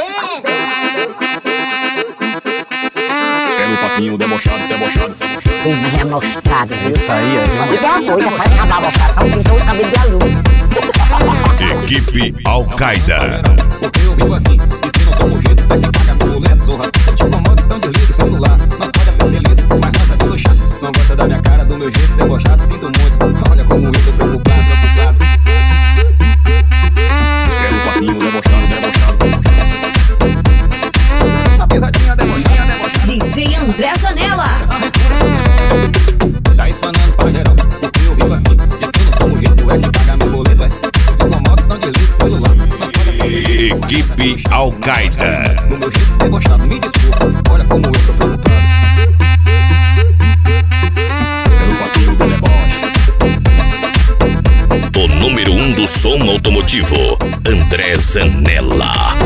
Pelo passinho debochado. Bem mostrado, viu? Isso aí, Vou dizer uma coisa, vai acabar a mostração, pintou o cabelo de azul. Equipe Al-Qaeda. Porque eu vivo assim, e se não tomo jeito, vai que paga meu boleto, zorra. Se te incomoda, então desliga o celular. Nós pode até ser liso, mas gosta de luxar. Não gosta da minha cara, do meu jeito debochado, sinto muito. Olha como eu tô preocupado. Pelo passinho debochado. A pisadinha debochada. DJ André Zanella. Tá espanando pra geral, porque eu vivo assim. Diz que não tomo jeito, é que paga meu boleto, é. Se te incomoda, então desliga o celular. Nós pode até ser liso, Equipe Al-Qaeda. do meu jeito debochado, me desculpa. Olha como eu tô preocupado. Pelo passinho do deboche. O número 1 do som automotivo, André Zanella.